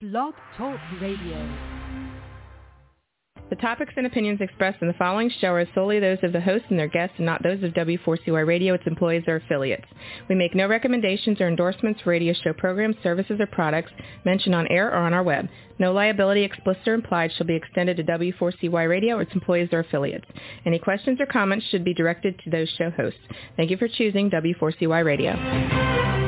Blog Talk Radio. The topics and opinions expressed in the following show are solely those of the host and their guests and not those of W4CY Radio, its employees, or affiliates. We make no recommendations or endorsements for radio show programs, services, or products mentioned on air or on our web. No liability, explicit or implied, shall be extended to W4CY Radio or its employees or affiliates. Any questions or comments should be directed to those show hosts. Thank you for choosing W4CY Radio.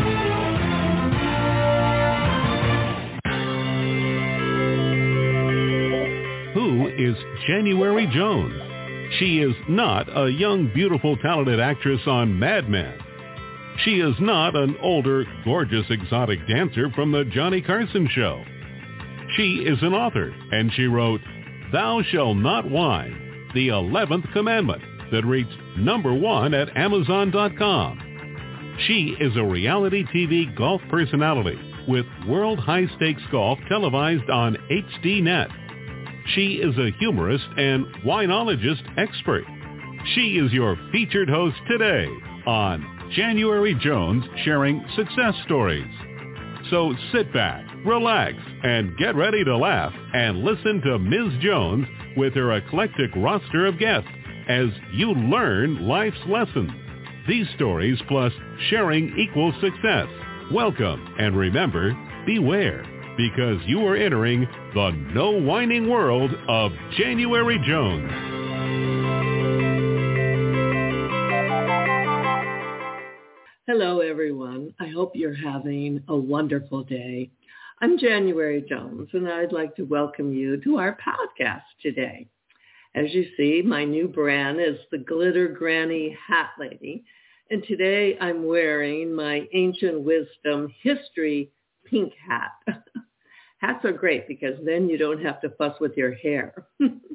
Who is January Jones? She is not a young, beautiful, talented actress on Mad Men. She is not an older, gorgeous, exotic dancer from the Johnny Carson show. She is an author, and she wrote, Thou Shalt Not Whine, the 11th Commandment, that reached #1 at Amazon.com. She is a reality TV golf personality with World High Stakes Golf televised on HDNet. She is a humorist and winologist expert. She is your featured host today on January Jones Sharing Success Stories. So sit back, relax, and get ready to laugh and listen to Ms. Jones with her eclectic roster of guests as you learn life's lessons. These stories plus sharing equals success. Welcome, and remember, beware, because you are entering the no whining world of January Jones. Hello, everyone. I hope you're having a wonderful day. I'm January Jones, and I'd like to welcome you to our podcast today. As you see, my new brand is the Glitter Granny Hat Lady, and today I'm wearing my Ancient Wisdom History pink hat. Hats are great because then you don't have to fuss with your hair.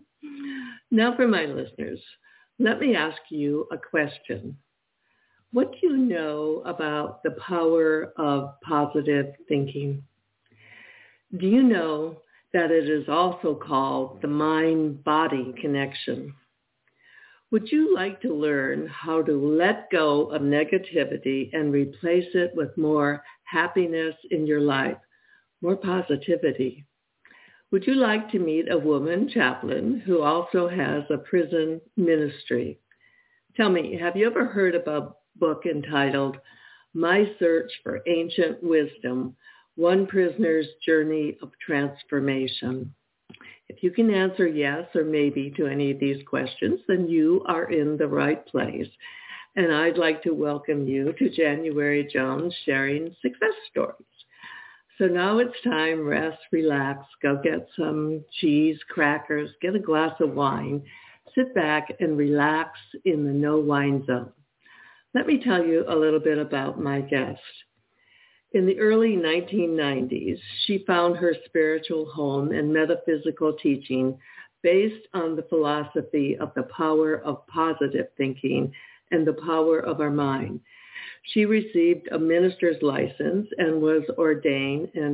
Now for my listeners, let me ask you a question. What do you know about the power of positive thinking? Do you know that it is also called the mind-body connection? Would you like to learn how to let go of negativity and replace it with more happiness in your life? More positivity? Would you like to meet a woman chaplain who also has a prison ministry? Tell me, have you ever heard of a book entitled My Search for Ancient Wisdom, One Prisoner's Journey of Transformation? If you can answer yes or maybe to any of these questions, then you are in the right place. And I'd like to welcome you to January Jones Sharing Success Stories. So now it's time, rest, relax, go get some cheese, crackers, get a glass of wine, sit back and relax in the no wine zone. Let me tell you a little bit about my guest. In the early 1990s, she found her spiritual home and metaphysical teaching based on the philosophy of the power of positive thinking and the power of our mind. She received a minister's license and was ordained in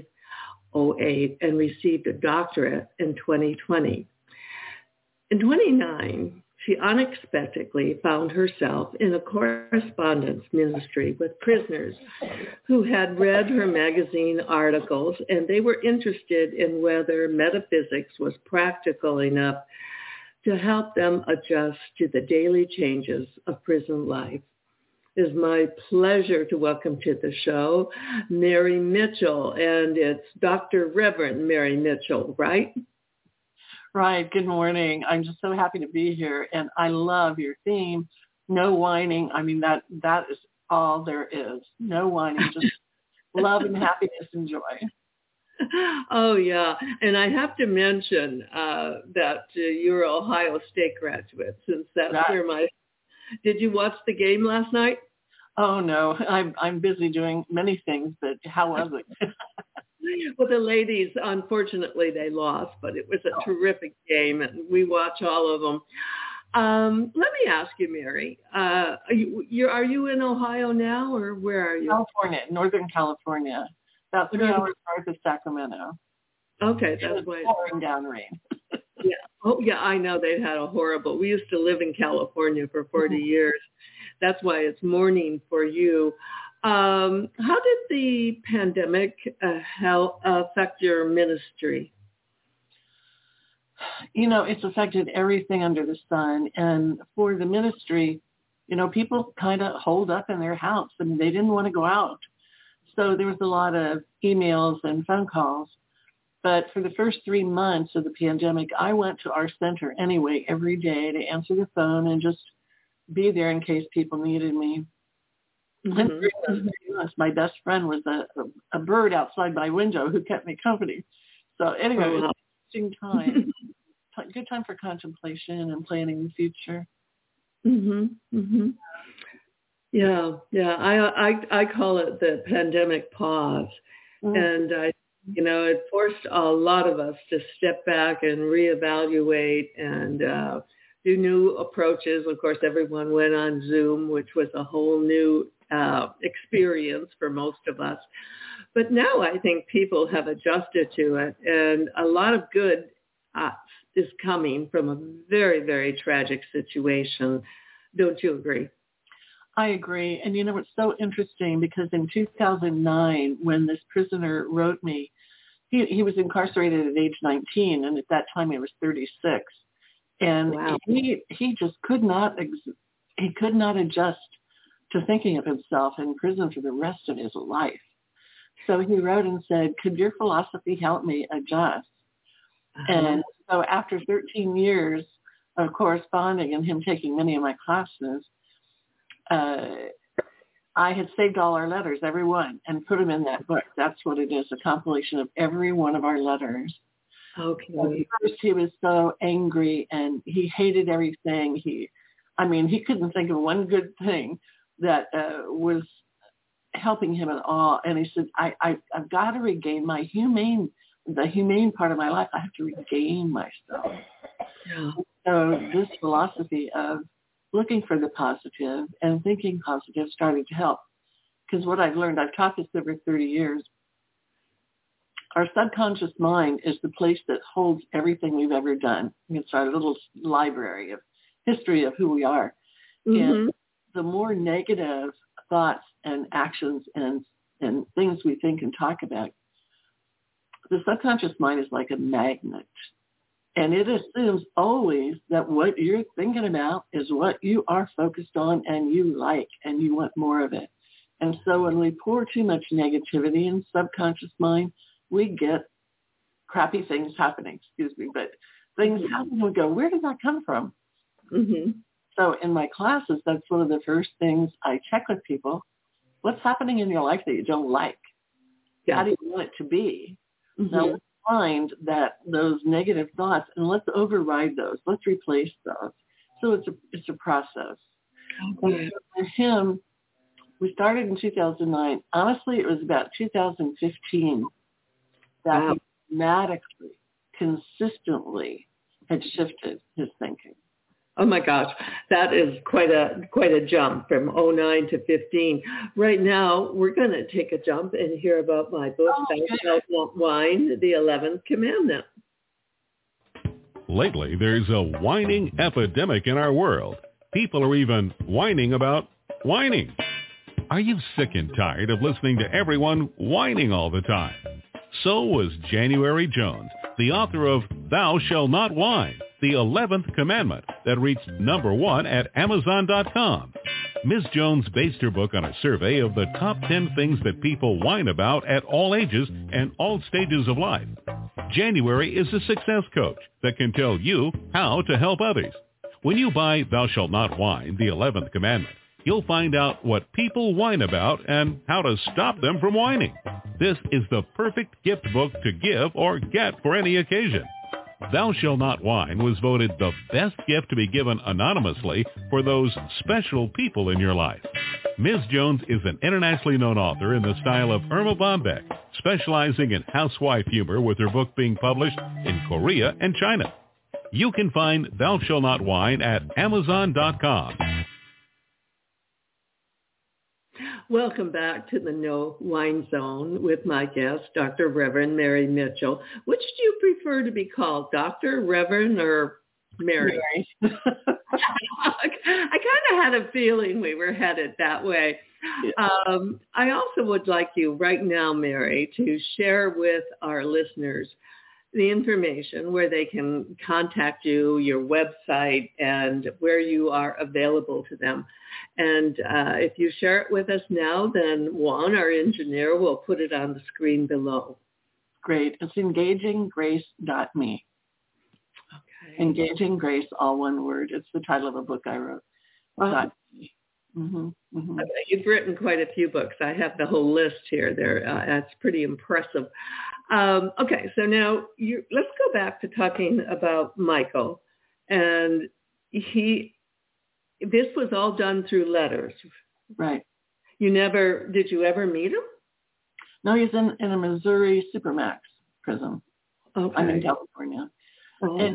2008 and received a doctorate in 2020. In 2009, she unexpectedly found herself in a correspondence ministry with prisoners who had read her magazine articles, and they were interested in whether metaphysics was practical enough to help them adjust to the daily changes of prison life. It is my pleasure to welcome to the show Mary Mitchell, and it's Dr. Reverend Mary Mitchell, right? Right. Good morning. I'm just so happy to be here, and I love your theme, no whining. I mean, that is all there is. No whining, just love and happiness and joy. Oh, yeah. And I have to mention that you're an Ohio State graduate, since that's where Did you watch the game last night? Oh, no. I'm busy doing many things, but how was it? Well, the ladies, unfortunately, they lost, but it was a terrific game, and we watch all of them. Let me ask you, Mary, are you in Ohio now, or where are you? California, Northern California, about 3 hours north of Sacramento. Okay, that's why it's pouring down rain. Yeah. Oh, yeah, I know they've had a horrible. We used to live in California for 40 years. That's why it's morning for you. How did the pandemic affect your ministry? It's affected everything under the sun. And for the ministry, people kind of holed up in their house. I mean, they didn't want to go out. So there was a lot of emails and phone calls. But for the first 3 months of the pandemic, I went to our center anyway every day to answer the phone and just be there in case people needed me. Mm-hmm. And for those 3 months, my best friend was a bird outside my window who kept me company. So anyway, it was an interesting time. Good time for contemplation and planning the future. Yeah. I call it the pandemic pause, and it forced a lot of us to step back and reevaluate and do new approaches. Of course, everyone went on Zoom, which was a whole new experience for most of us. But now I think people have adjusted to it, and a lot of good is coming from a very, very tragic situation. Don't you agree? I agree. And it's so interesting because in 2009, when this prisoner wrote me, he was incarcerated at age 19, and at that time he was 36. And wow. he just could not adjust to thinking of himself in prison for the rest of his life. So he wrote and said, could your philosophy help me adjust? And so after 13 years of corresponding and him taking many of my classes, I had saved all our letters, every one, and put them in that book. That's what it is, a compilation of every one of our letters. Okay. So first he was so angry and he hated everything. He couldn't think of one good thing that was helping him at all. And he said, I've got to regain the humane part of my life. I have to regain myself. Yeah. So this philosophy of looking for the positive and thinking positive started to help. Because what I've learned, I've taught this over 30 years, our subconscious mind is the place that holds everything we've ever done. It's our little library of history of who we are. And the more negative thoughts and actions and things we think and talk about, the subconscious mind is like a magnet. And it assumes always that what you're thinking about is what you are focused on and you like and you want more of it. And so when we pour too much negativity in subconscious mind, we get crappy things happening, but things happen and we go, where did that come from? So in my classes, that's one of the first things I check with people. What's happening in your life that you don't like? How do you want it to be? Now let's find those negative thoughts and let's override those. Let's replace those. So it's a process. Okay. For him, we started in 2009. Honestly, it was about 2015 that he dramatically, consistently had shifted his thinking. Oh my gosh, that is quite a jump from 2009 to 15. Right now, we're going to take a jump and hear about my book, Thou Shalt Not Whine, the 11th Commandment. Lately, there's a whining epidemic in our world. People are even whining about whining. Are you sick and tired of listening to everyone whining all the time? So was January Jones, the author of Thou Shalt Not Whine, the 11th Commandment, that reached #1 at Amazon.com. Ms. Jones based her book on a survey of the top 10 things that people whine about at all ages and all stages of life. January is a success coach that can tell you how to help others. When you buy Thou Shalt Not Whine, the 11th Commandment, you'll find out what people whine about and how to stop them from whining. This is the perfect gift book to give or get for any occasion. Thou Shalt Not Whine was voted the best gift to be given anonymously for those special people in your life. Ms. Jones is an internationally known author in the style of Irma Bombeck, specializing in housewife humor, with her book being published in Korea and China. You can find Thou Shalt Not Whine at Amazon.com. Welcome back to the No Whine Zone with my guest, Dr. Reverend Mary Mitchell. Which do you prefer to be called, Doctor, Reverend, or Mary. I kind of had a feeling we were headed that way. Yeah. I also would like you right now, Mary, to share with our listeners the information where they can contact you, your website, and where you are available to them. And if you share it with us now, then Juan, our engineer, will put it on the screen below. Great. It's engaginggrace.me. Okay. Engaging Grace, all one word. It's the title of a book I wrote. Mm-hmm. Mm-hmm. You've written quite a few books. I have the whole list here. That's pretty impressive. Okay, so now let's go back to talking about Michael. And this was all done through letters. Right. Did you ever meet him? No, he's in a Missouri Supermax prison. Okay. I'm in California. Oh. And,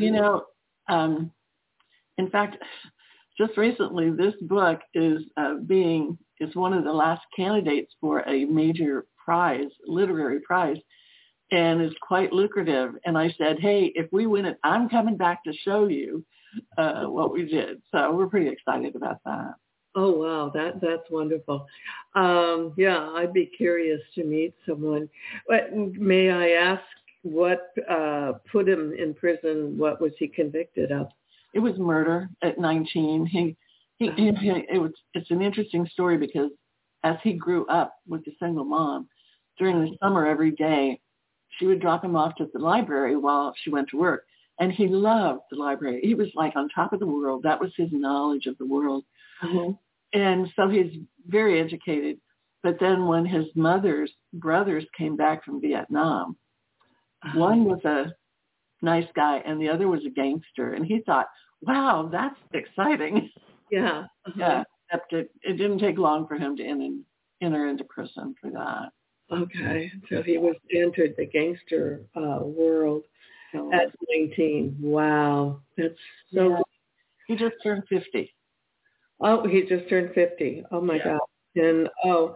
in fact, just recently, this book is one of the last candidates for a major prize, literary prize, and is quite lucrative. And I said, hey, if we win it, I'm coming back to show you what we did. So we're pretty excited about that. Oh, wow. That's wonderful. Yeah, I'd be curious to meet someone. But may I ask what put him in prison? What was he convicted of? It was murder at 19. It's an interesting story because as he grew up with a single mom, during the summer every day, she would drop him off to the library while she went to work. And he loved the library. He was like on top of the world. That was his knowledge of the world. Mm-hmm. And so he's very educated. But then when his mother's brothers came back from Vietnam, one was a nice guy and the other was a gangster. And he thought, wow, that's exciting. Yeah. Uh-huh. Yeah. Except it didn't take long for him to enter into prison for that. Okay. So he entered the gangster world at 19. Wow. That's so... Yeah. He just turned 50. Oh, he just turned 50. Oh, my God. And,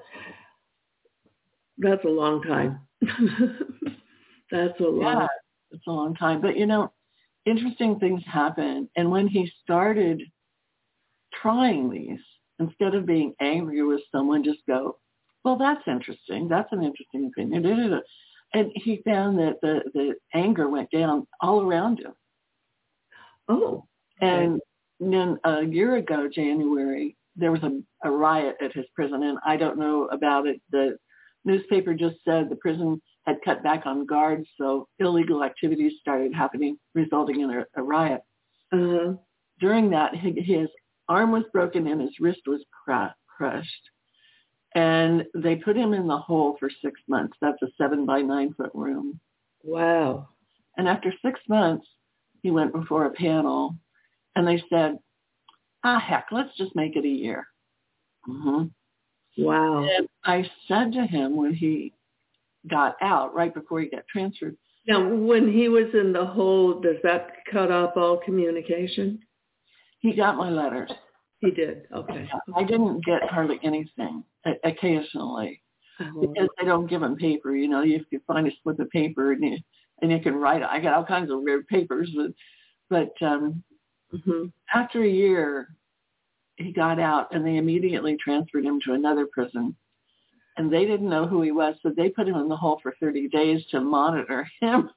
that's a long time. That's a long time. It's a long time. But, interesting things happen. And when he started trying these, instead of being angry with someone, just go, well, that's interesting. That's an interesting opinion. And he found that the anger went down all around him. Oh. Okay. And then a year ago, January, there was a riot at his prison, and I don't know about it. The newspaper just said the prison had cut back on guards, so illegal activities started happening, resulting in a riot. Uh-huh. During that, his arm was broken and his wrist was crushed. And they put him in the hole for 6 months. That's a 7 by 9 foot room. Wow. And after 6 months, he went before a panel and they said, heck, let's just make it a year. Mm-hmm. Wow. And I said to him when he got out, right before he got transferred. Now, when he was in the hole, does that cut off all communication? He got my letters. He did. Okay. I didn't get hardly anything occasionally because they don't give him paper. You can find a slip of paper and you can write it. I got all kinds of weird papers, but after a year, he got out and they immediately transferred him to another prison. And they didn't know who he was, so they put him in the hole for 30 days to monitor him.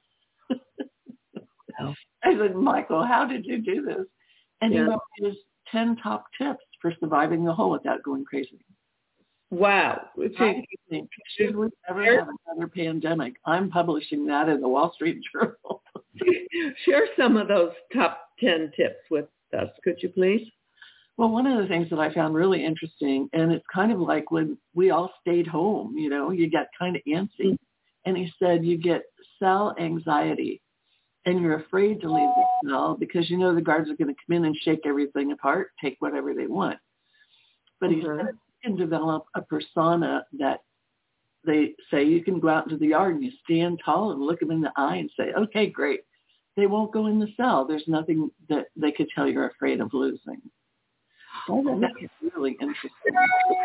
I said, Michael, how did you do this? And he wrote his 10 top tips for surviving the hole without going crazy. Wow. Should we ever have another pandemic? I'm publishing that in the Wall Street Journal. Share some of those top 10 tips with us, could you please? Well, one of the things that I found really interesting, and it's kind of like when we all stayed home, you get kind of antsy. And he said you get cell anxiety and you're afraid to leave the cell because the guards are going to come in and shake everything apart, take whatever they want. But he said you can develop a persona that they say you can go out into the yard and you stand tall and look them in the eye and say, okay, great. They won't go in the cell. There's nothing that they could tell you're afraid of losing. So that's really interesting.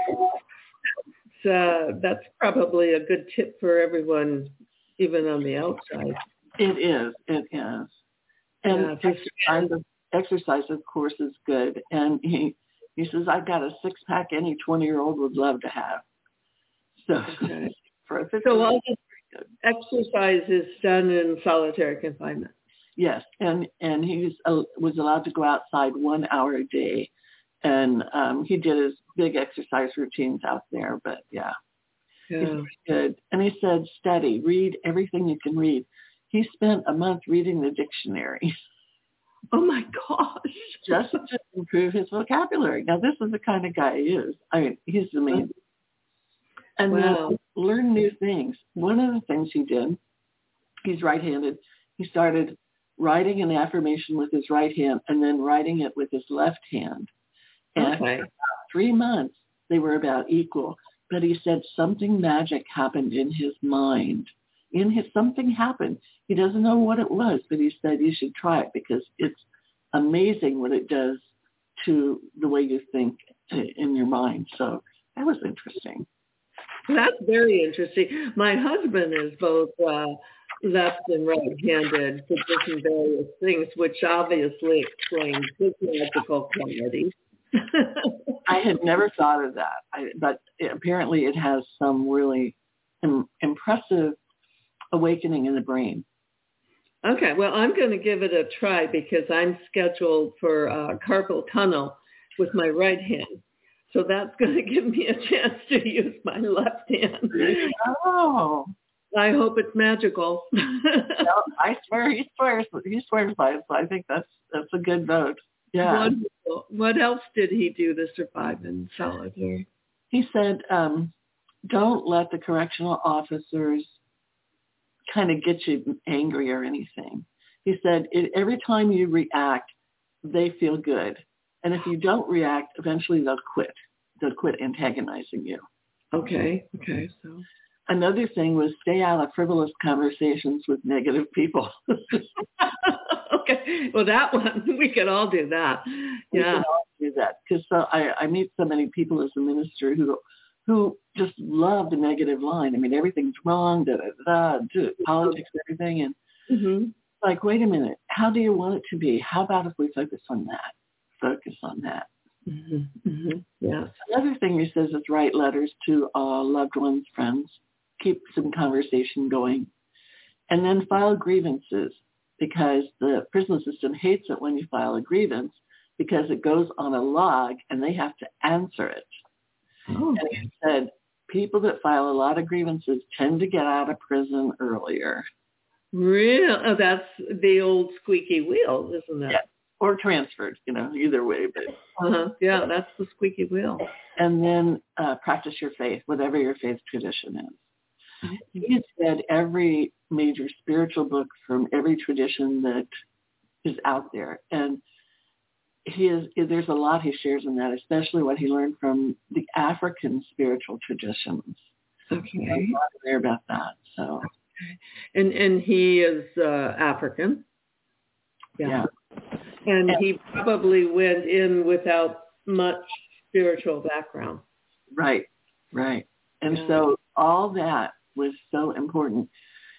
That's probably a good tip for everyone, even on the outside. It is. And exercise, of course, is good. And he says, I've got a six-pack any 20-year-old would love to have. So, Okay. So all this exercise is done in solitary confinement. Yes, and he was allowed to go outside 1 hour a day, and he did his big exercise routines out there. But yeah. He's pretty good. And he said, study, read everything you can read. He spent a month reading the dictionary. Oh my gosh! Just to improve his vocabulary. Now, this is the kind of guy he is. I mean, he's amazing. And then learn new things. One of the things he did, he's right-handed. He started writing an affirmation with his right hand and then writing it with his left hand. And for about 3 months, they were about equal. But he said something magic happened in his mind. Something happened. He doesn't know what it was, but he said you should try it because it's amazing what it does to the way you think in your mind. So that was interesting. That's very interesting. My husband is both left and right-handed for different various things, which obviously explains his magical qualities. I had never thought of that, but apparently it has some really impressive awakening in the brain. Okay, well, I'm going to give it a try because I'm scheduled for carpal tunnel with my right hand. So that's going to give me a chance to use my left hand. Oh. I hope it's magical. Well, I swear he swears by it, so I think that's a good vote. Yeah. Wonderful. What else did he do to survive in solitary? He said, don't let the correctional officers kind of get you angry or anything. He said, every time you react, they feel good. And if you don't react, eventually they'll quit. They'll quit antagonizing you. Okay. So another thing was stay out of frivolous conversations with negative people. Okay. Well, that one, we could all do that. We can all do that. Because I meet so many people as a minister who just love the negative line. I mean, everything's wrong, politics, everything. And like, wait a minute, how do you want it to be? How about if we focus on that? Focus on that. Yes. Another thing he says is write letters to loved ones, friends. Keep some conversation going. And then file grievances, because the prison system hates it when you file a grievance because it goes on a log and they have to answer it. Oh. And he said people that file a lot of grievances tend to get out of prison earlier. Really? Oh, that's the old squeaky wheel, isn't it? Yeah. Or transferred, either way. But yeah, that's the squeaky wheel. And then practice your faith, whatever your faith tradition is. He had said every major spiritual book from every tradition that is out there. And there's a lot he shares in that, especially what he learned from the African spiritual traditions. Okay. I'm not aware about that. So. And he is African. Yeah. And he probably went in without much spiritual background. Right. And so all that was so important.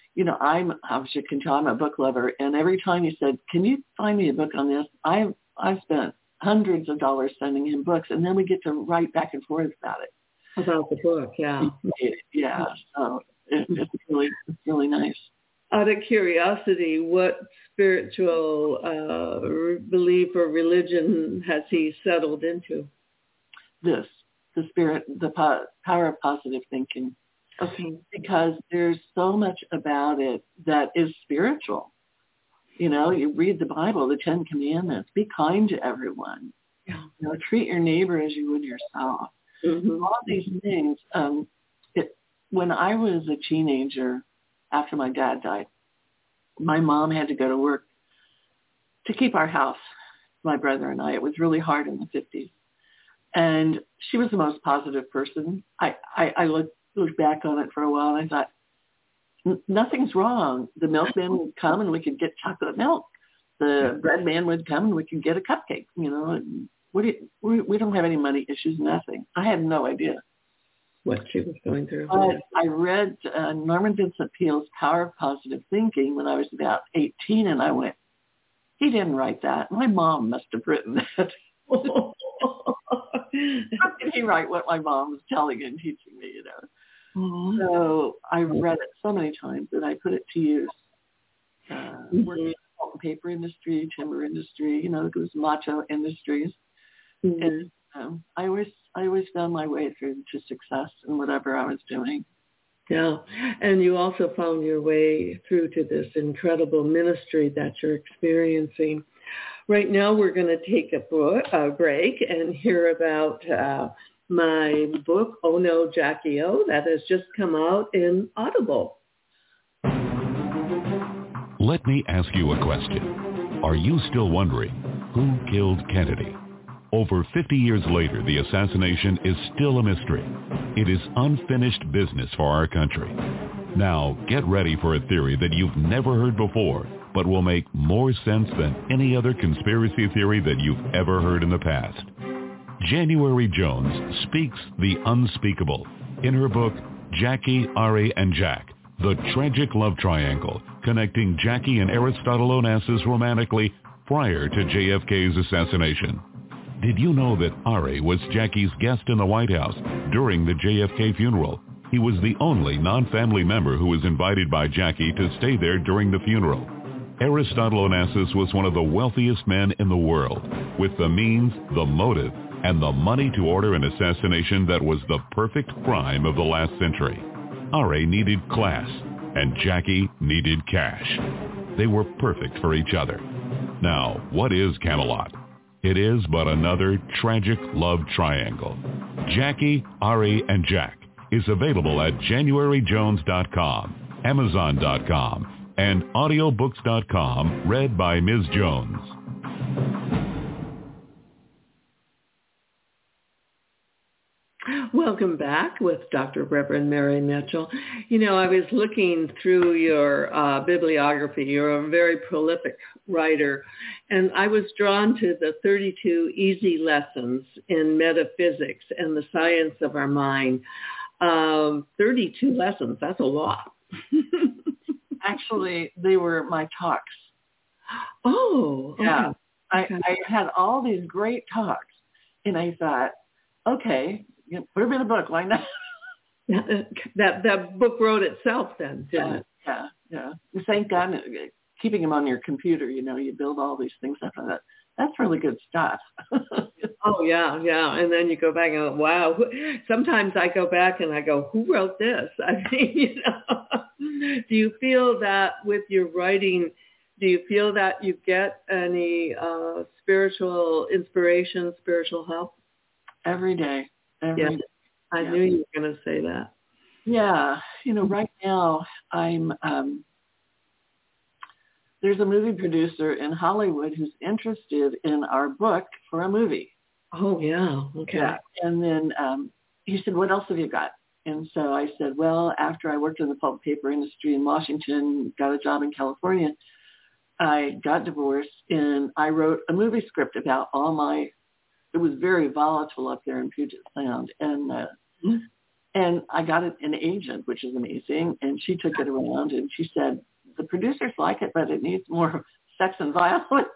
As you can tell, I'm a book lover. And every time he said, can you find me a book on this? I spent hundreds of dollars sending him books. And then we get to write back and forth about it. About the book, yeah. Yeah. So it's really nice. Out of curiosity, what spiritual belief or religion has he settled into? The power of positive thinking. Okay. Because there's so much about it that is spiritual. You read the Bible, the 10 Commandments, be kind to everyone. Yeah. Treat your neighbor as you would yourself. Mm-hmm. All these things. When I was a teenager, after my dad died, my mom had to go to work to keep our house, my brother and I. It was really hard in the 50s. And she was the most positive person. I looked back on it for a while and I thought, nothing's wrong. The milkman would come and we could get chocolate milk. The bread man would come and we could get a cupcake. We don't have any money issues, nothing. I had no idea what she was going through. But I read Norman Vincent Peale's Power of Positive Thinking when I was about 18, and I went, he didn't write that. My mom must have written that. How can he write what my mom was telling and teaching me, you know? Mm-hmm. So I read it so many times that I put it to use. Working in the pulp and paper industry, timber industry, you know, it was macho industries. Mm-hmm. And I always found my way through to success in whatever I was doing. Yeah, and you also found your way through to this incredible ministry that you're experiencing. Right now, we're going to take a break and hear about my book, Oh No, Jackie O, that has just come out in Audible. Let me ask you a question. Are you still wondering who killed Kennedy? Over 50 years later, the assassination is still a mystery. It is unfinished business for our country. Now, get ready for a theory that you've never heard before, but will make more sense than any other conspiracy theory that you've ever heard in the past. January Jones speaks the unspeakable in her book, Jackie, Ari, and Jack, The Tragic Love Triangle, connecting Jackie and Aristotle Onassis romantically prior to JFK's assassination. Did you know that Ari was Jackie's guest in the White House during the JFK funeral? He was the only non-family member who was invited by Jackie to stay there during the funeral. Aristotle Onassis was one of the wealthiest men in the world, with the means, the motive, and the money to order an assassination that was the perfect crime of the last century. Ari needed class, and Jackie needed cash. They were perfect for each other. Now, what is Camelot? It is but another tragic love triangle. Jackie, Ari, and Jack is available at JanuaryJones.com, Amazon.com, and audiobooks.com, read by Ms. Jones. Welcome back with Dr. Reverend Mary Mitchell. You know, I was looking through your bibliography. You're a very prolific writer, and I was drawn to the 32 easy lessons in metaphysics and the science of our mind. 32 lessons, that's a lot. Actually, they were my talks. Oh, okay. Yeah. I had all these great talks, and I thought, okay, put them in a book. Why not? That book wrote itself then, didn't it? Yeah. Thank God, keeping them on your computer, you know, you build all these things up on that. That's really good stuff. Oh, yeah. And then you go back and go, wow. Sometimes I go back and I go, who wrote this? I mean, you know, do you feel that with your writing, do you feel that you get any spiritual inspiration, spiritual help? Every day. Every day. I knew you were going to say that. Yeah. You know, right now I'm, there's a movie producer in Hollywood who's interested in our book for a movie. Oh, yeah. Okay. Yeah. And then he said, what else have you got? And so I said, well, after I worked in the pulp paper industry in Washington, got a job in California, I got divorced and I wrote a movie script about all my, it was very volatile up there in Puget Sound. And I got an agent, which is amazing. And she took it around and she said, the producers like it, but it needs more sex and violence.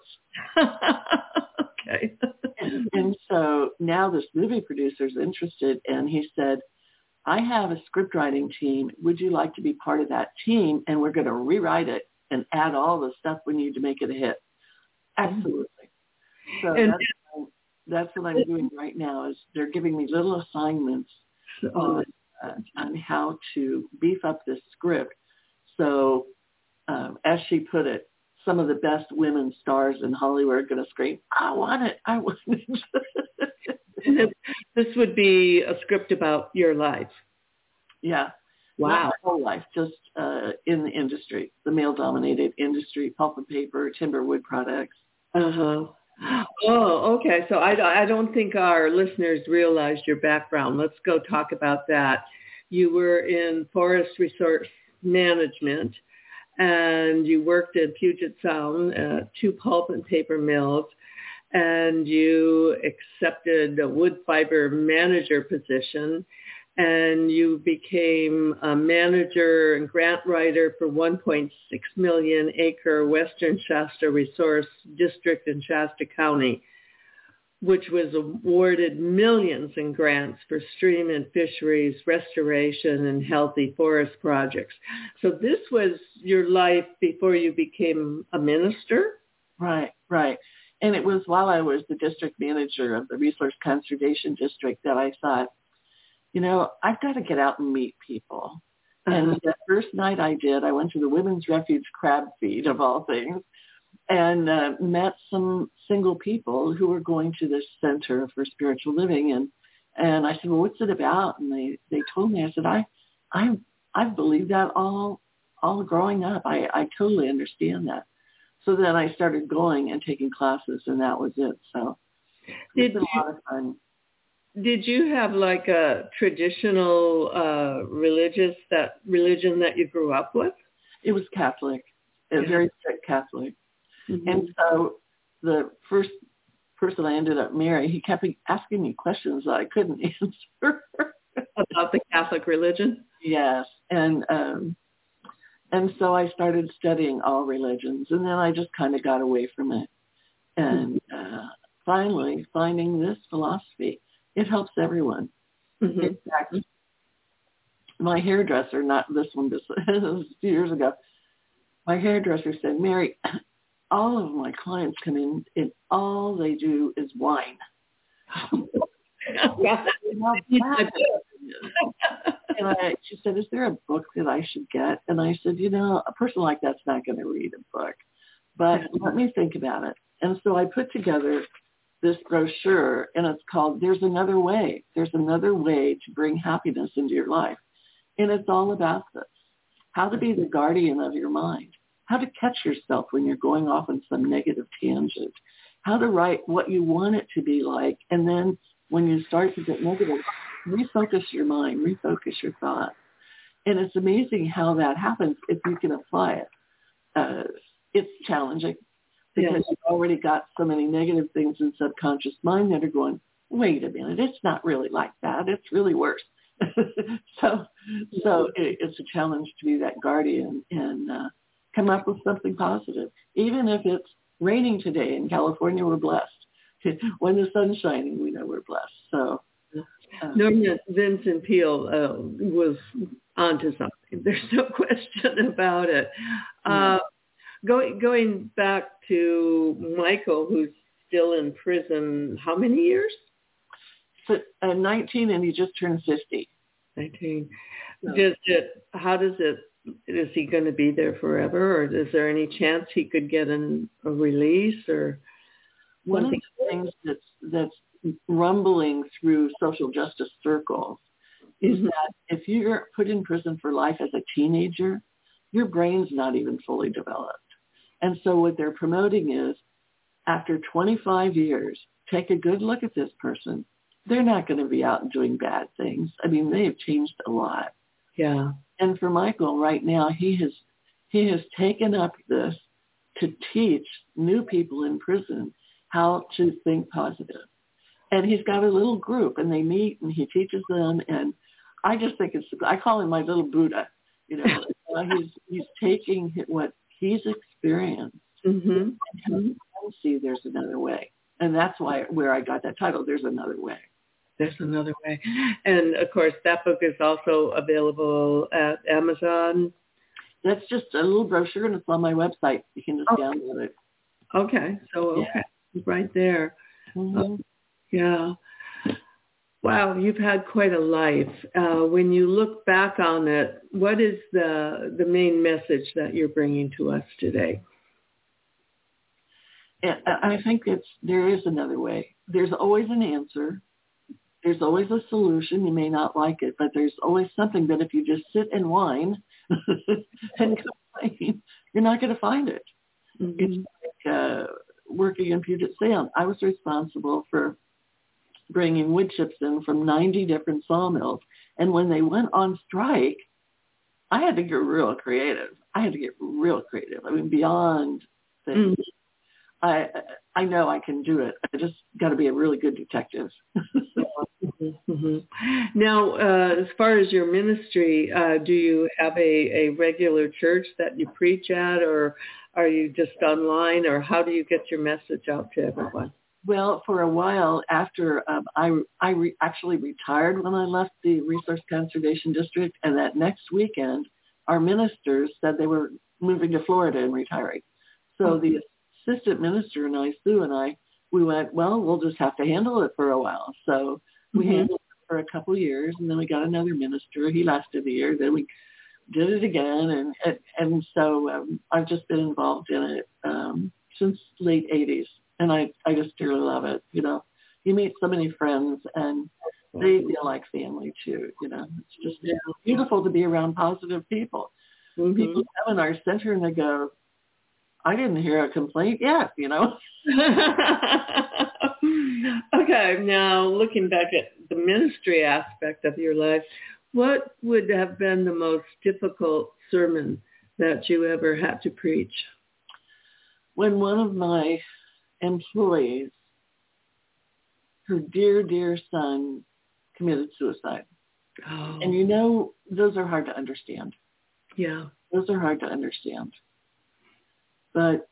Okay. And so now this movie producer is interested, and he said, I have a script writing team. Would you like to be part of that team? And we're going to rewrite it and add all the stuff we need to make it a hit. Absolutely. So that's what I'm doing right now is they're giving me little assignments on how to beef up this script. So as she put it, some of the best women stars in Hollywood are going to scream, I want it. I want it. This would be a script about your life. Yeah. Wow. Not my whole life, just in the industry, the male-dominated industry, pulp and paper, timber, wood products. Uh-huh. Oh, okay. So I don't think our listeners realized your background. Let's go talk about that. You were in forest resource management, and you worked in Puget Sound, 2 pulp and paper mills, and you accepted a wood fiber manager position, and you became a manager and grant writer for 1.6 million acre Western Shasta Resource District in Shasta County, which was awarded millions in grants for stream and fisheries restoration and healthy forest projects. So this was your life before you became a minister? Right. And it was while I was the district manager of the Resource Conservation District that I thought, I've got to get out and meet people. And the first night I did, I went to the Women's Refuge crab feed, of all things, and met some single people who were going to this Center for Spiritual Living. And I said, well, what's it about? And they told me. I said, I've believed that all growing up. I totally understand that. So then I started going and taking classes, and that was it. So it's been a lot of fun. Did you have like a traditional religion that you grew up with? It was Catholic, a very strict Catholic. Mm-hmm. And so the first person I ended up marrying, he kept asking me questions that I couldn't answer. About the Catholic religion? Yes. And so I started studying all religions, and then I just kind of got away from it. And finally, finding this philosophy, it helps everyone. Mm-hmm. In fact, my hairdresser, not this one, this was a few years ago, my hairdresser said, Mary, all of my clients come in and all they do is whine. And she said, is there a book that I should get? And I said, a person like that's not going to read a book, but let me think about it. And so I put together this brochure, and it's called There's Another Way. There's another way to bring happiness into your life. And it's all about this, how to be the guardian of your mind, how to catch yourself when you're going off on some negative tangent, how to write what you want it to be like, and then when you start to get negative, refocus your mind, refocus your thoughts. And it's amazing how that happens if you can apply it. It's challenging because you've already got so many negative things in subconscious mind that are going, wait a minute, it's not really like that. It's really worse. So it's a challenge to be that guardian and come up with something positive. Even if it's raining today in California, we're blessed. When the sun's shining, we know we're blessed. So Norman Vincent Peale was onto something. There's no question about it. Going back to Michael, who's still in prison, how many years? 19, and he just turned 50. 19. Is he going to be there forever, or is there any chance he could get a release or one of the things that's rumbling through social justice circles is that if you're put in prison for life as a teenager, your brain's not even fully developed. And so what they're promoting is after 25 years, take a good look at this person. They're not going to be out doing bad things. I mean, they have changed a lot. Yeah. And for Michael right now, he has taken up this to teach new people in prison how to think positive. And he's got a little group, and they meet, and he teaches them. And I just think I call him my little Buddha. He's taking what he's experienced and can see there's another way. And that's where I got that title, There's Another Way. There's Another Way. And, of course, that book is also available at Amazon. That's just a little brochure, and it's on my website. You can just download it. Okay. It's right there. Mm-hmm. Yeah. Wow, you've had quite a life. When you look back on it, what is the main message that you're bringing to us today? I think there is another way. There's always an answer. There's always a solution. You may not like it, but there's always something that if you just sit and whine and complain, you're not going to find it. Mm-hmm. It's like working in Puget Sound. I was responsible for bringing wood chips in from 90 different sawmills. And when they went on strike, I had to get real creative. I mean, beyond things. I know I can do it. I just got to be a really good detective. Mm-hmm. Now, as far as your ministry, do you have a regular church that you preach at, or are you just online, or how do you get your message out to everyone? Well, for a while after actually retired when I left the Resource Conservation District, and that next weekend, our ministers said they were moving to Florida and retiring. So the assistant minister and I, Sue and I, we went, well, we'll just have to handle it for a while. So we handled it for a couple of years, and then we got another minister. He lasted a year. Then we did it again, and so I've just been involved in it since late 80s, and I just dearly love it. You know, you meet so many friends, and they feel like family too. You know, it's just beautiful to be around positive people. Mm-hmm. People come in our center and they go, I didn't hear a complaint yet, you know. Okay, now looking back at the ministry aspect of your life, what would have been the most difficult sermon that you ever had to preach? When one of my employees, her dear, dear son, committed suicide. Oh. And you know, those are hard to understand. Yeah. Those are hard to understand. But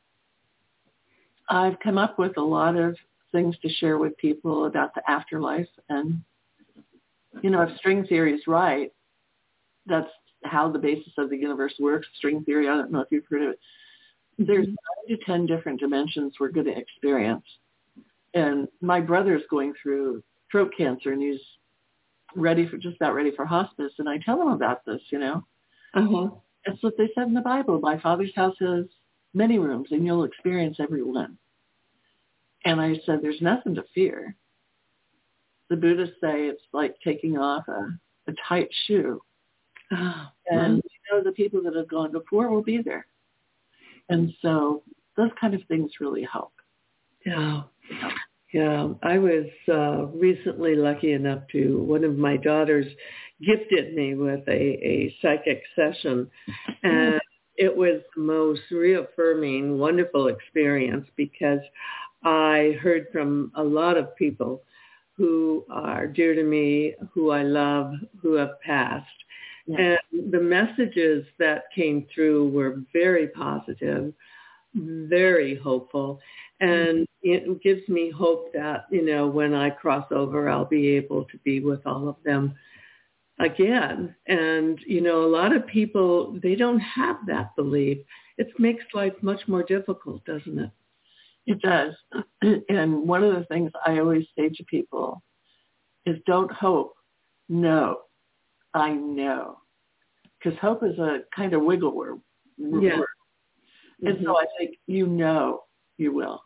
I've come up with a lot of things to share with people about the afterlife. And, you know, if string theory is right, that's how the basis of the universe works. String theory, I don't know if you've heard of it. There's 9 to 10 different dimensions we're going to experience. And my brother's going through throat cancer, and he's just about ready for hospice. And I tell him about this, you know. Uh-huh. That's what they said in the Bible. My Father's house has many rooms, and you'll experience every one. And I said, there's nothing to fear. The Buddhists say it's like taking off a tight shoe. And you know, the people that have gone before will be there. And so those kind of things really help. Yeah. Yeah. I was recently lucky enough to, one of my daughters gifted me with a psychic session. And it was the most reaffirming, wonderful experience, because I heard from a lot of people who are dear to me, who I love, who have passed. Yeah. And the messages that came through were very positive, very hopeful. And it gives me hope that, you know, when I cross over, I'll be able to be with all of them again. And, you know, a lot of people, they don't have that belief. It makes life much more difficult, doesn't it? It does. And one of the things I always say to people is don't hope. No, I know. Because hope is a kind of wiggle word. Yeah. And so I think, you know, you will.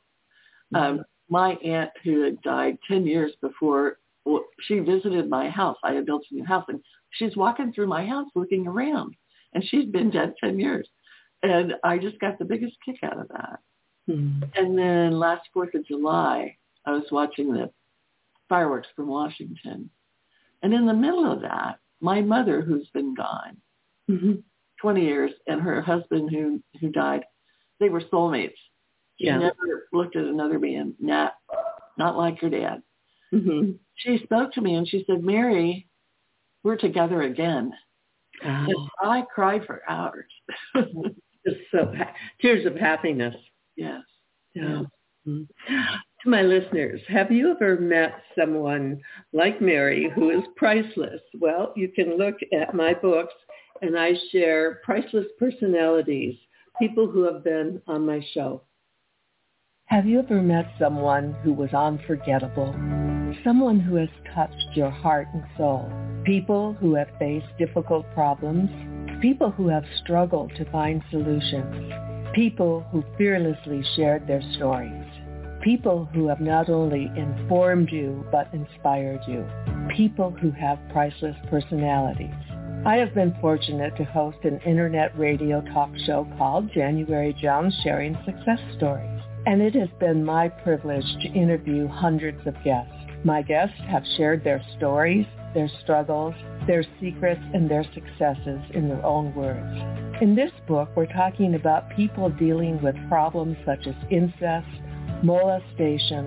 My aunt, who had died 10 years before, she visited my house. I had built a new house, and she's walking through my house looking around, and she's been dead 10 years. And I just got the biggest kick out of that. Mm-hmm. And then last 4th of July, I was watching the fireworks from Washington. And in the middle of that, my mother, who's been gone 20 years, and her husband who died, they were soulmates. She never looked at another man, not like her dad. Mm-hmm. She spoke to me and she said, Mary, we're together again. Oh. And I cried for hours. Just tears of happiness. Yes. Yeah. Mm-hmm. To my listeners, have you ever met someone like Mary who is priceless? Well, you can look at my books, and I share priceless personalities, people who have been on my show. Have you ever met someone who was unforgettable? Someone who has touched your heart and soul? People who have faced difficult problems? People who have struggled to find solutions? People who fearlessly shared their stories? People who have not only informed you but inspired you? People who have priceless personalities? I have been fortunate to host an internet radio talk show called January Jones Sharing Success Stories. And it has been my privilege to interview hundreds of guests. My guests have shared their stories, their struggles, their secrets, and their successes in their own words. In this book, we're talking about people dealing with problems such as incest, molestation,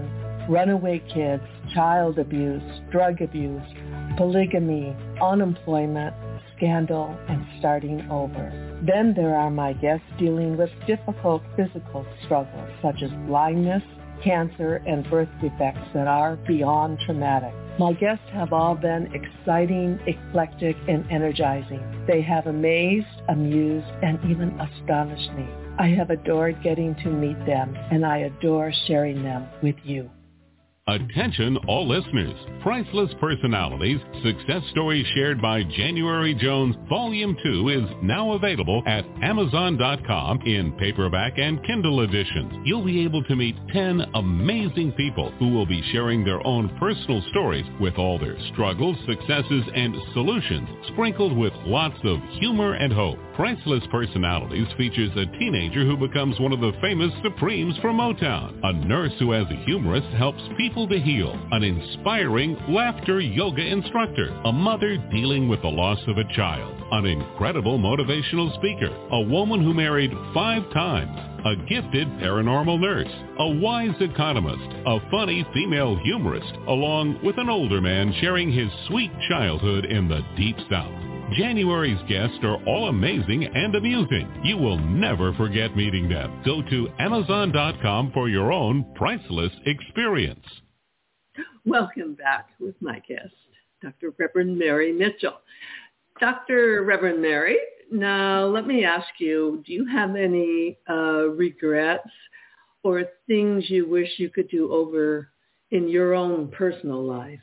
runaway kids, child abuse, drug abuse, polygamy, unemployment, scandal, and starting over. Then there are my guests dealing with difficult physical struggles such as blindness, cancer, and birth defects that are beyond traumatic. My guests have all been exciting, eclectic, and energizing. They have amazed, amused, and even astonished me. I have adored getting to meet them, and I adore sharing them with you. Attention all listeners. Priceless Personalities, Success Stories Shared by January Jones, Volume 2 is now available at Amazon.com in paperback and Kindle editions. You'll be able to meet 10 amazing people who will be sharing their own personal stories with all their struggles, successes, and solutions, sprinkled with lots of humor and hope. Priceless Personalities features a teenager who becomes one of the famous Supremes from Motown, a nurse who as a humorist helps people to heal, an inspiring laughter yoga instructor, a mother dealing with the loss of a child, an incredible motivational speaker, a woman who married 5 times, a gifted paranormal nurse, a wise economist, a funny female humorist, along with an older man sharing his sweet childhood in the Deep South. January's guests are all amazing and amusing. You will never forget meeting them. Go to Amazon.com for your own priceless experience. Welcome back with my guest, Dr. Reverend Mary Mitchell. Dr. Reverend Mary, now let me ask you, do you have any regrets or things you wish you could do over in your own personal life?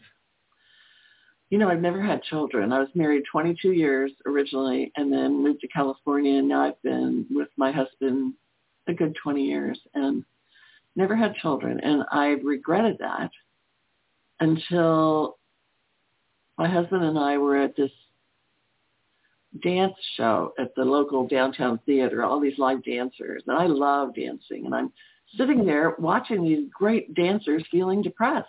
You know, I've never had children. I was married 22 years originally and then moved to California. And now I've been with my husband a good 20 years and never had children. And I regretted that until my husband and I were at this dance show at the local downtown theater, all these live dancers. And I love dancing. And I'm sitting there watching these great dancers feeling depressed.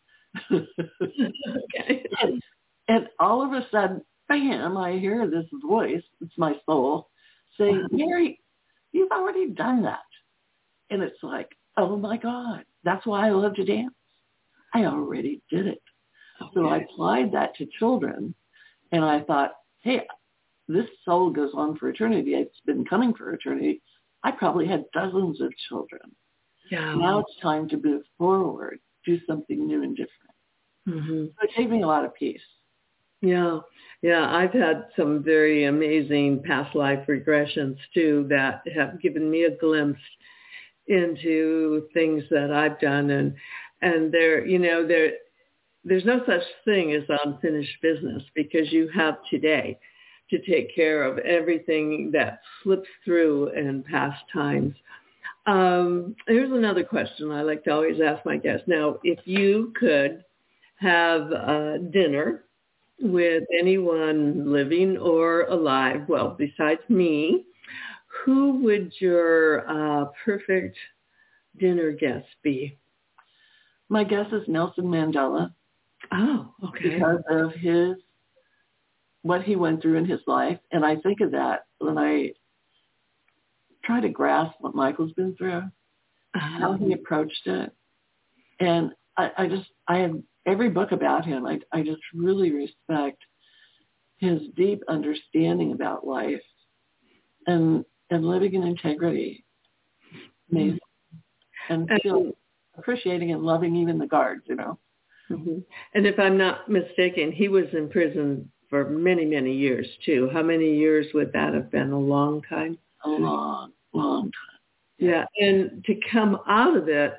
Okay. And all of a sudden, bam, I hear this voice, it's my soul, saying, Mary, you've already done that. And it's like, oh my God, that's why I love to dance. I already did it. Okay. So I applied that to children, and I thought, hey, this soul goes on for eternity. It's been coming for eternity. I probably had dozens of children. Yeah. Now it's time to move forward, do something new and different. Mm-hmm. So it gave me a lot of peace. Yeah. I've had some very amazing past life regressions too that have given me a glimpse into things that I've done, and there's no such thing as unfinished business because you have today to take care of everything that slips through in past times. Here's another question I like to always ask my guests. Now, if you could have dinner with anyone living or alive, well, besides me, who would your perfect dinner guest be? My guess is Nelson Mandela. Oh, okay. Because of what he went through in his life. And I think of that when I try to grasp what Michael's been through, how he approached it. And I have every book about him. I just really respect his deep understanding about life and living in integrity. Amazing. And appreciating and loving even the guards, you know. Mm-hmm. And if I'm not mistaken, he was in prison for many, many years too. How many years would that have been? A long time? A long, long time. Yeah. And to come out of it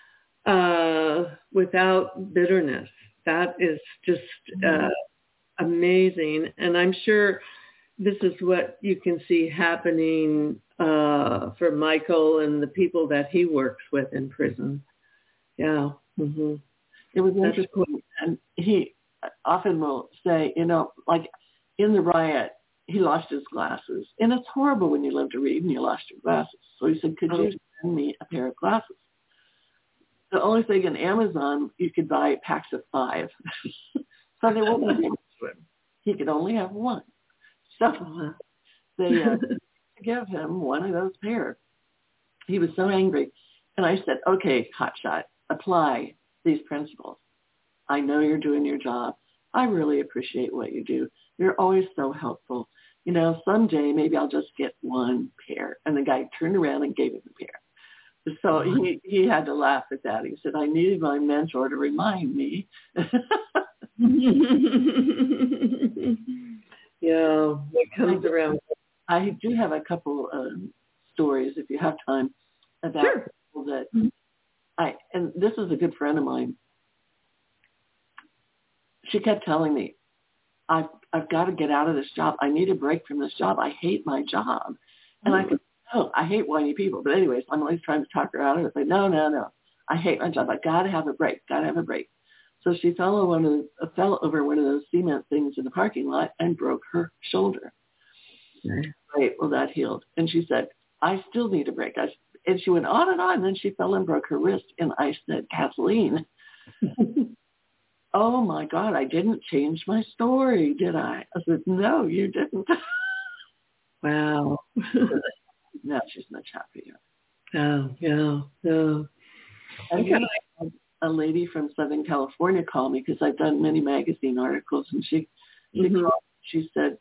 without bitterness, that is just amazing. And I'm sure this is what you can see happening for Michael and the people that he works with in prison. Yeah. Mm-hmm. It was interesting. And he often will say, you know, like in the riot, he lost his glasses. And it's horrible when you learn to read and you lost your glasses. So he said, could you send me a pair of glasses? The only thing in Amazon, you could buy packs of 5. So they wouldn't give it to him. He could only have one. So they give him one of those pairs. He was so angry. And I said, okay, hotshot, apply these principles. I know you're doing your job. I really appreciate what you do. You're always so helpful. You know, someday maybe I'll just get one pair. And the guy turned around and gave him a pair. So he had to laugh at that. He said, I needed my mentor to remind me. Yeah, it comes around. I do have a couple stories, if you have time, about Sure. people that and this is a good friend of mine. She kept telling me, I've got to get out of this job. I need a break from this job. I hate my job. And I could, I hate whiny people. But anyways, I'm always trying to talk her out of it. Like, no. I hate my job. I got to have a break. So she fell over one of those cement things in the parking lot and broke her shoulder. Right. Well, that healed. And she said, I still need a break. And she went on. And then she fell and broke her wrist. And I said, Kathleen, oh, my God, I didn't change my story, did I? I said, no, you didn't. Wow. No, she's much happier. Oh, yeah. I had a lady from Southern California call me because I've done many magazine articles, and she called. She said,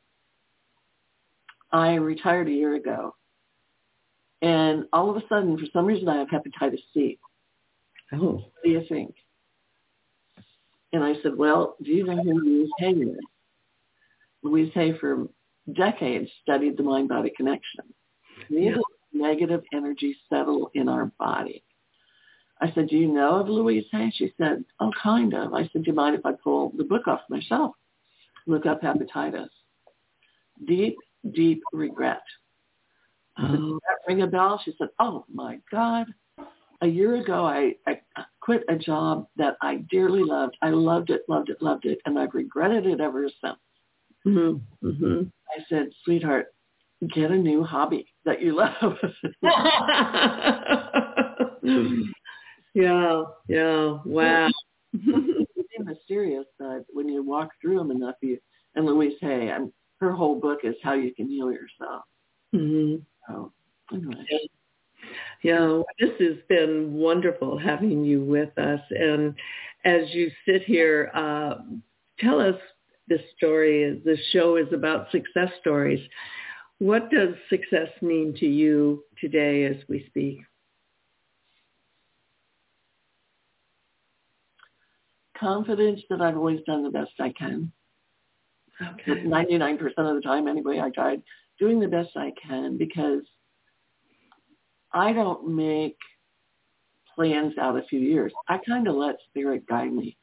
I retired a year ago, and all of a sudden, for some reason, I have hepatitis C. Oh. What do you think? And I said, well, do you know who Louise Hay is? Louise Hay for decades studied the mind-body connection. We have negative energy settle in our body. I said, do you know of Louise Hay? She said, oh, kind of. I said, do you mind if I pull the book off myself? Look up hepatitis. Deep, deep regret. Does that ring a bell? She said, oh, my God. A year ago, I quit a job that I dearly loved. I loved it, and I've regretted it ever since. I said, sweetheart, get a new hobby that you love. Yeah. Wow. It's mysterious that when you walk through them enough, and Louise Hay, her whole book is how you can heal yourself. So, anyway. Yeah, this has been wonderful having you with us. And as you sit here, tell us this story. The show is about success stories. What does success mean to you today as we speak? Confidence that I've always done the best I can. Okay. 99% of the time, anyway, I tried doing the best I can because I don't make plans out a few years. I kind of let spirit guide me.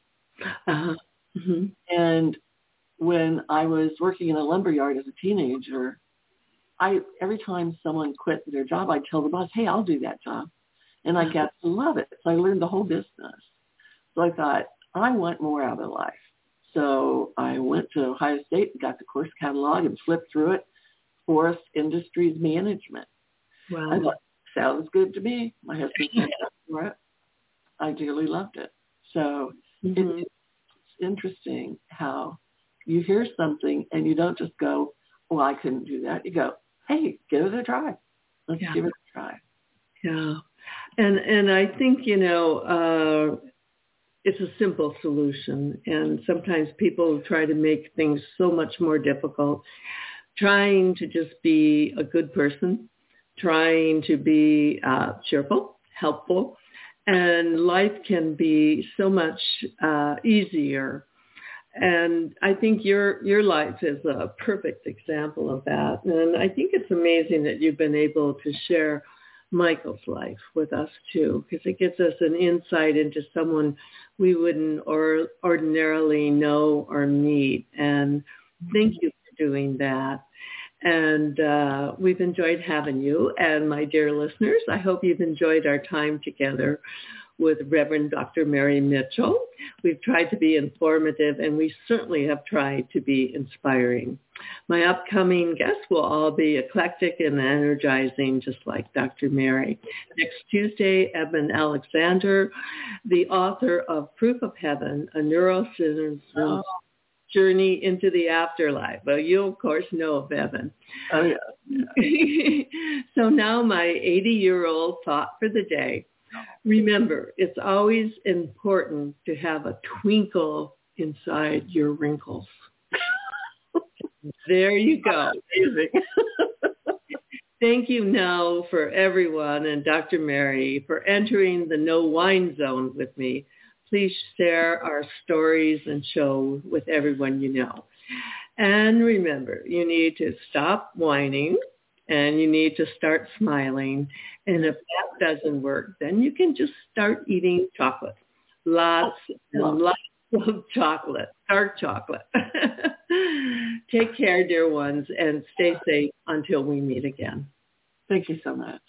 And when I was working in a lumberyard as a teenager, every time someone quit their job, I'd tell the boss, hey, I'll do that job. And I got to love it. So I learned the whole business. So I thought, I want more out of life. So I went to Ohio State and got the course catalog and flipped through it. Forest Industries Management. Wow. I thought, sounds good to me. My husband said for it. I dearly loved it. So it's interesting how you hear something and you don't just go, well, I couldn't do that. You go, hey, give it a try. Let's give it a try. Yeah. And I think, it's a simple solution. And sometimes people try to make things so much more difficult. Trying to just be a good person, trying to be cheerful, helpful, and life can be so much easier. And I think your life is a perfect example of that. And I think it's amazing that you've been able to share Michael's life with us too, because it gives us an insight into someone we wouldn't ordinarily know or meet. And thank you for doing that. And we've enjoyed having you. And my dear listeners, I hope you've enjoyed our time together with Reverend Dr. Mary Mitchell. We've tried to be informative, and we certainly have tried to be inspiring. My upcoming guests will all be eclectic and energizing, just like Dr. Mary. Next Tuesday, Eben Alexander, the author of Proof of Heaven, a neuroscience journey into the afterlife. Well, you, of course, know of Evan. Oh, yeah. So now my 80-year-old thought for the day. Remember, it's always important to have a twinkle inside your wrinkles. There you go. Amazing. Thank you now for everyone and Dr. Mary for entering the No Whine Zone with me. Please share our stories and show with everyone you know. And remember, you need to stop whining and you need to start smiling. And if that doesn't work, then you can just start eating chocolate. Lots and lots of chocolate, dark chocolate. Take care, dear ones, and stay safe until we meet again. Thank you so much.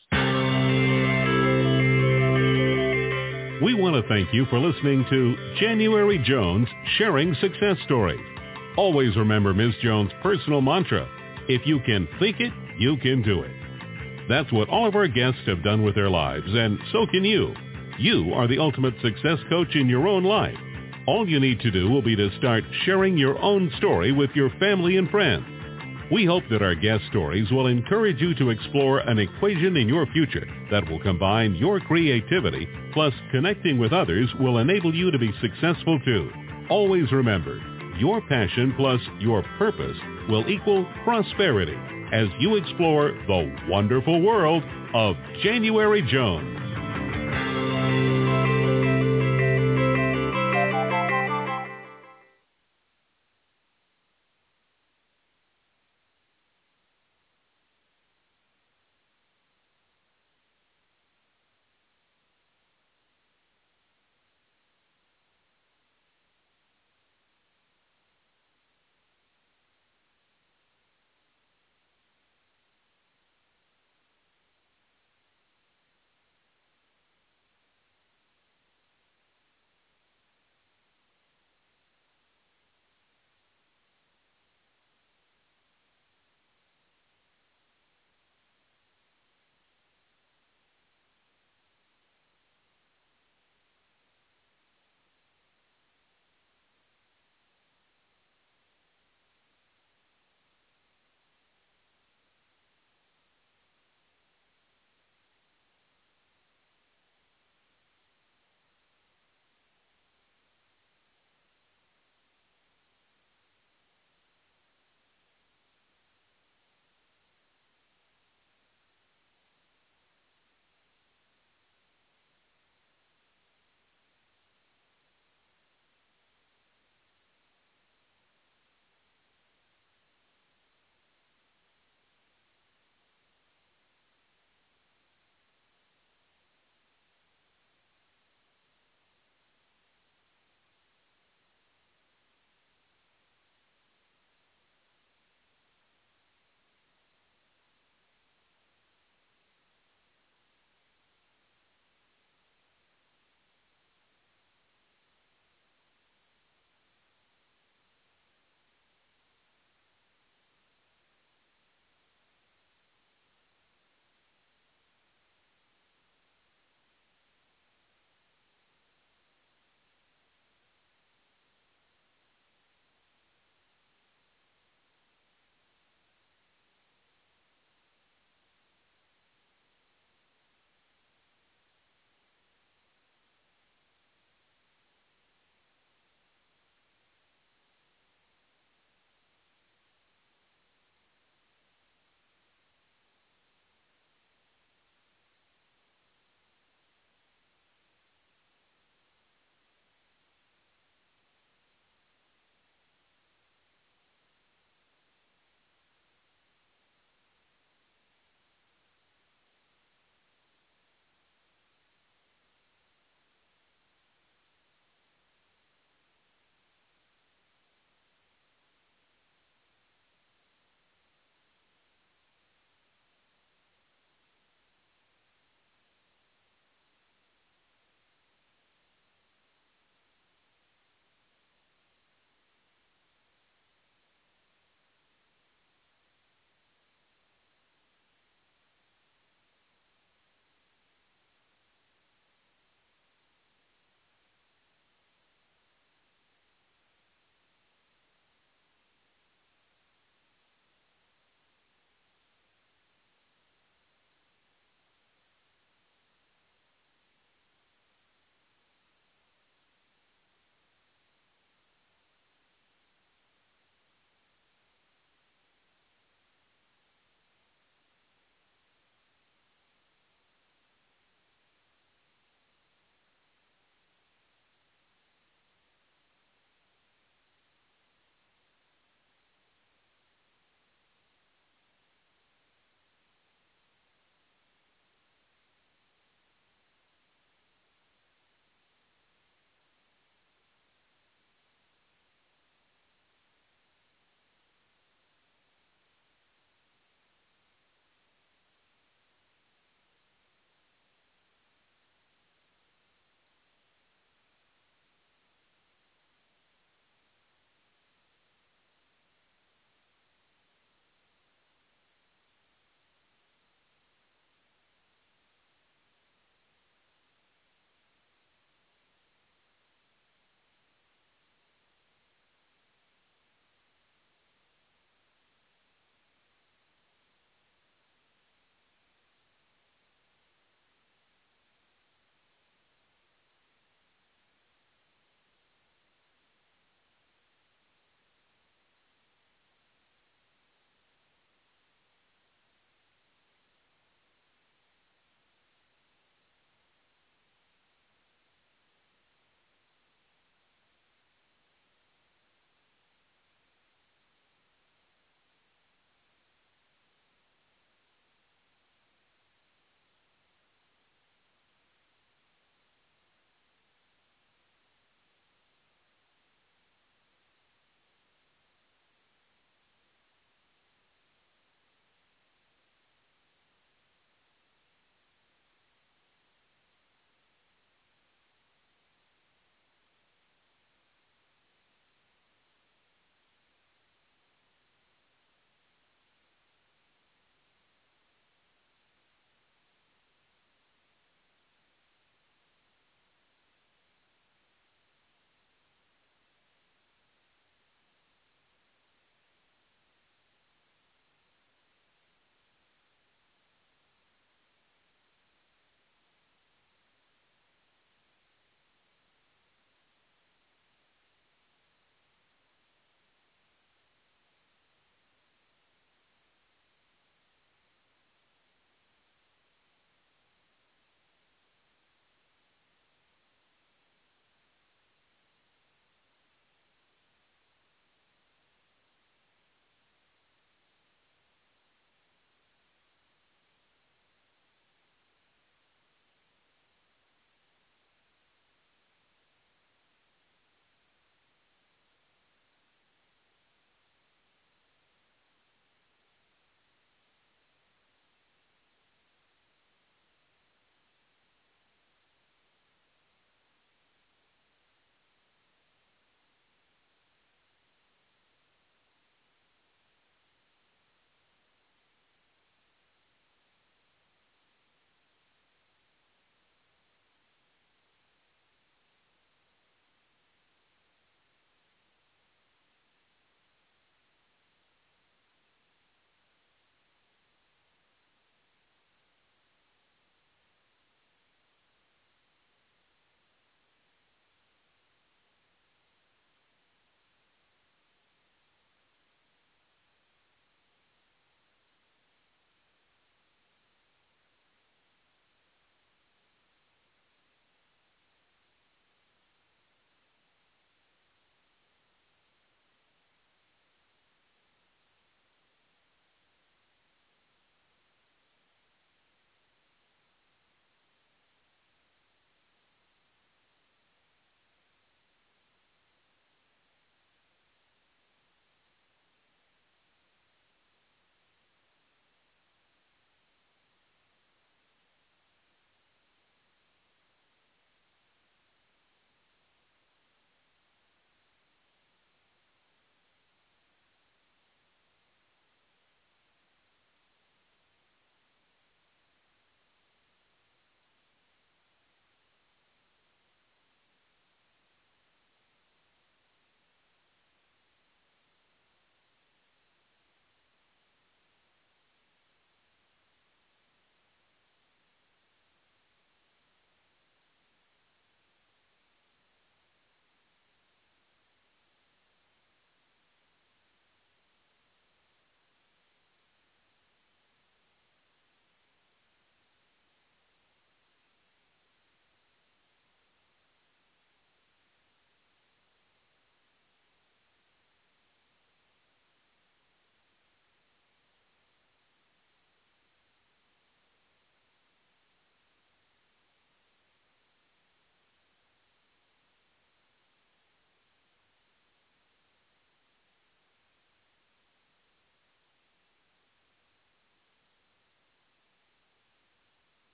We want to thank you for listening to January Jones Sharing Success Stories. Always remember Ms. Jones' personal mantra, if you can think it, you can do it. That's what all of our guests have done with their lives, and so can you. You are the ultimate success coach in your own life. All you need to do will be to start sharing your own story with your family and friends. We hope that our guest stories will encourage you to explore an equation in your future that will combine your creativity plus connecting with others will enable you to be successful too. Always remember, your passion plus your purpose will equal prosperity as you explore the wonderful world of January Jones.